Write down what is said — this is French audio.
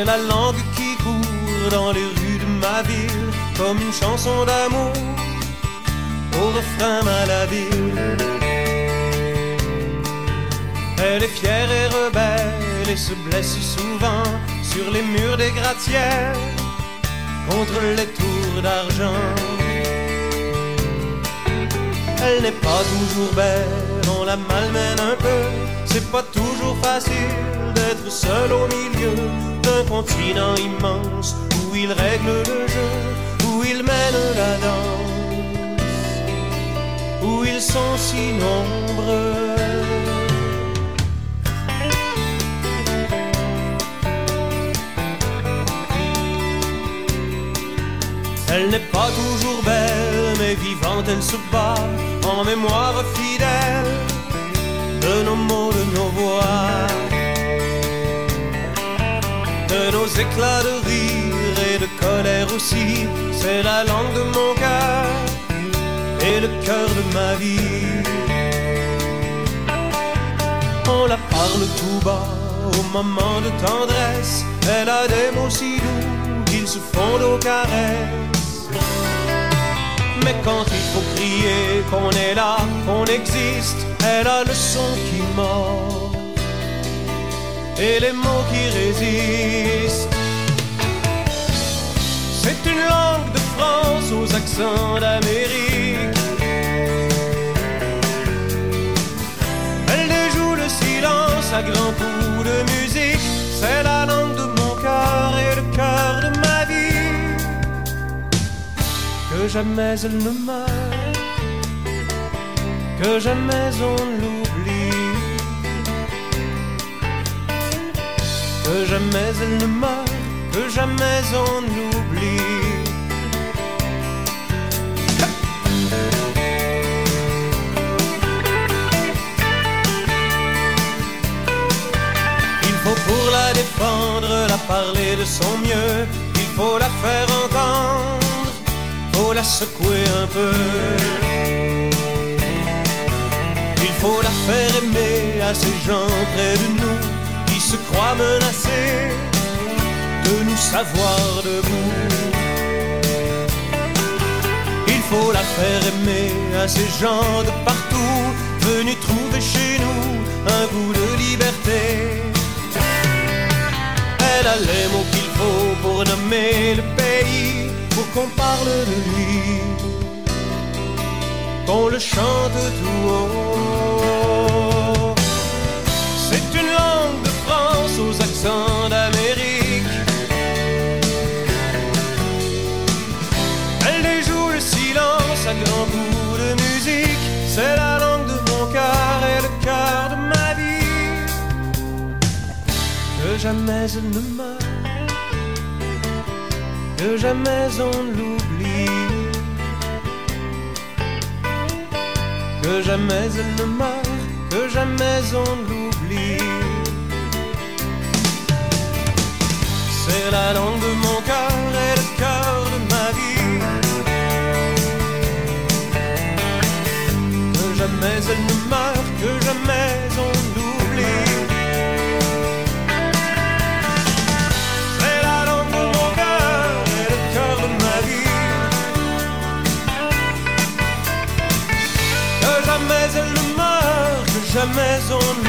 la langue qui court dans les rues de ma ville, comme une chanson d'amour au refrain malhabile. Elle est fière et rebelle et se blesse souvent sur les murs des gratte-ciels contre les tours d'argent. Elle n'est pas toujours belle, on la malmène un peu. C'est pas toujours facile d'être seul au milieu d'un continent immense où il règle le jeu, où il mène la danse, où ils sont si nombreux. Elle n'est pas toujours belle, mais vivante elle se bat en mémoire fidèle de nos mots, de nos voix, de nos éclats de rire et de colère aussi. C'est la langue de mon cœur et le cœur de ma vie. On la parle tout bas au moment de tendresse. Elle a des mots si doux qu'ils se fondent aux caresses. Mais quand il faut crier qu'on est là, qu'on existe, elle a le son qui mord et les mots qui résistent. C'est une langue de France aux accents d'Amérique. Elle déjoue le silence à grands coups de musique. C'est la langue de mon cœur et le cœur de ma vie. Que jamais elle ne meurt, que jamais on l'oublie, que jamais elle ne meurt, que jamais on l'oublie. Il faut pour la défendre, la parler de son mieux, il faut la faire entendre, faut la secouer un peu. Il faut la faire aimer à ces gens près de nous qui se croient menacés de nous savoir debout. Il faut la faire aimer à ces gens de partout venus trouver chez nous un goût de liberté. Elle a les mots qu'il faut pour nommer le pays, pour qu'on parle de lui, qu'on le chante tout haut. C'est une langue de France aux accents d'Amérique. Elle déjoue le silence à grands coups de musique. C'est la langue de mon cœur et le cœur de ma vie. Que jamais elle ne meurt, que jamais on l'oublie, que jamais elle ne meurt, que jamais on l'oublie. C'est la langue de mon cœur et le cœur de ma vie. Que jamais elle ne meurt, que jamais on l'oublie. Jamais elle ne meurt, que jamais on